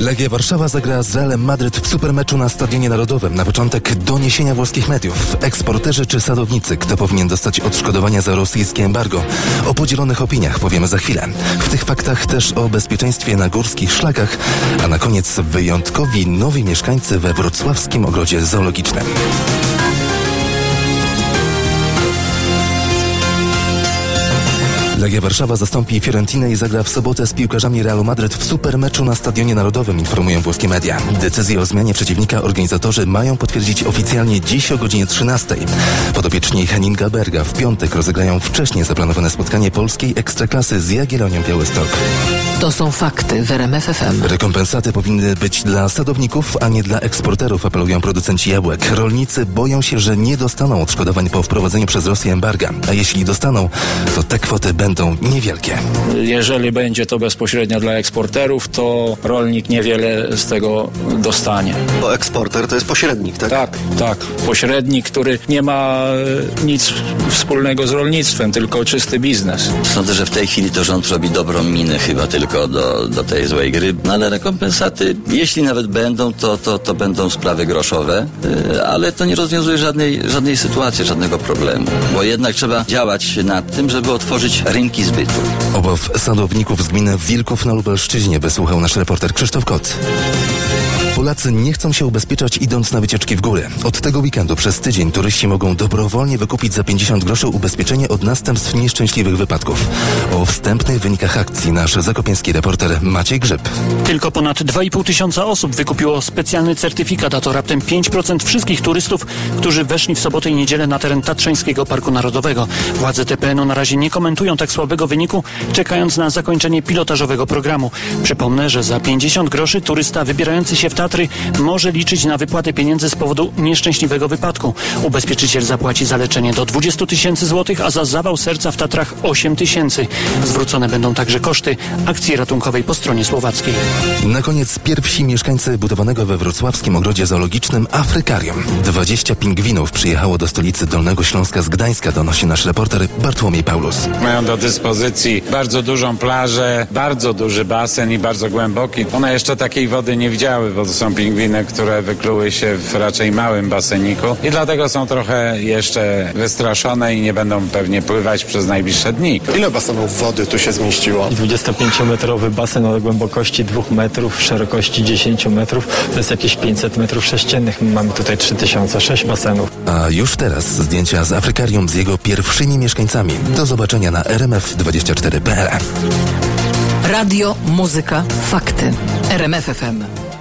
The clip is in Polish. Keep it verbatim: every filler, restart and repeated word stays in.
Legia Warszawa zagra z Realem Madryt w supermeczu na Stadionie Narodowym. Na początek doniesienia włoskich mediów. Eksporterzy czy sadownicy? Kto powinien dostać odszkodowania za rosyjskie embargo? O podzielonych opiniach powiemy za chwilę. W tych faktach też o bezpieczeństwie na górskich szlakach, a na koniec wyjątkowi nowi mieszkańcy we wrocławskim ogrodzie zoologicznym. Legia Warszawa zastąpi Fiorentinę i zagra w sobotę z piłkarzami Realu Madryt w supermeczu na Stadionie Narodowym, informują włoskie media. Decyzję o zmianie przeciwnika organizatorzy mają potwierdzić oficjalnie dziś o godzinie trzynastej. Podopieczni Henninga Berga w piątek rozegrają wcześniej zaplanowane spotkanie polskiej Ekstraklasy z Jagiellonią Białystok. To są fakty w R M F F M. Rekompensaty powinny być dla sadowników, a nie dla eksporterów, apelują producenci jabłek. Rolnicy boją się, że nie dostaną odszkodowań po wprowadzeniu przez Rosję embarga, a jeśli dostaną, to te kwoty będą niewielkie. Jeżeli będzie to bezpośrednio dla eksporterów, to rolnik niewiele z tego dostanie. Bo eksporter to jest pośrednik, tak? Tak, tak. Pośrednik, który nie ma nic wspólnego z rolnictwem, tylko czysty biznes. Sądzę, że w tej chwili to rząd robi dobrą minę chyba tylko do, do tej złej gry. No ale rekompensaty, jeśli nawet będą, to, to, to będą sprawy groszowe, yy, ale to nie rozwiązuje żadnej, żadnej sytuacji, żadnego problemu. Bo jednak trzeba działać nad tym, żeby otworzyć rynki zbytu. Obaw sadowników z gminy Wilków na Lubelszczyźnie wysłuchał nasz reporter Krzysztof Kot. Polacy nie chcą się ubezpieczać, idąc na wycieczki w góry. Od tego weekendu przez tydzień turyści mogą dobrowolnie wykupić za pięćdziesiąt groszy ubezpieczenie od następstw nieszczęśliwych wypadków. O wstępnych wynikach akcji nasz zakopiański reporter Maciej Grzyb. Tylko ponad dwa i pół tysiąca osób wykupiło specjalny certyfikat, a to raptem pięć procent wszystkich turystów, którzy weszli w sobotę i niedzielę na teren Tatrzańskiego Parku Narodowego. Władze T P N u na razie nie komentują tak słabego wyniku, czekając na zakończenie pilotażowego programu. Przypomnę, że za pięćdziesiąt groszy turysta wybierający się w Tatry może liczyć na wypłatę pieniędzy z powodu nieszczęśliwego wypadku. Ubezpieczyciel zapłaci za leczenie do dwadzieścia tysięcy złotych, a za zawał serca w Tatrach osiem tysięcy. Zwrócone będą także koszty akcji ratunkowej po stronie słowackiej. Na koniec pierwsi mieszkańcy budowanego we wrocławskim ogrodzie zoologicznym Afrykarium. dwadzieścia pingwinów przyjechało do stolicy Dolnego Śląska z Gdańska, donosi nasz reporter Bartłomiej Paulus. Mają do dyspozycji bardzo dużą plażę, bardzo duży basen i bardzo głęboki. One jeszcze takiej wody nie widziały, bo to są pingwiny, które wykluły się w raczej małym baseniku i dlatego są trochę jeszcze wystraszone i nie będą pewnie pływać przez najbliższe dni. Ile basenów wody tu się zmieściło? dwudziestopięciometrowy basen o głębokości dwóch metrów, szerokości dziesięć metrów, to jest jakieś pięćset metrów sześciennych. Mamy tutaj trzy tysiące sześć basenów. A już teraz zdjęcia z Afrykarium z jego pierwszymi mieszkańcami. Do zobaczenia na r m f dwadzieścia cztery kropka p l. Radio, muzyka, fakty. R M F F M.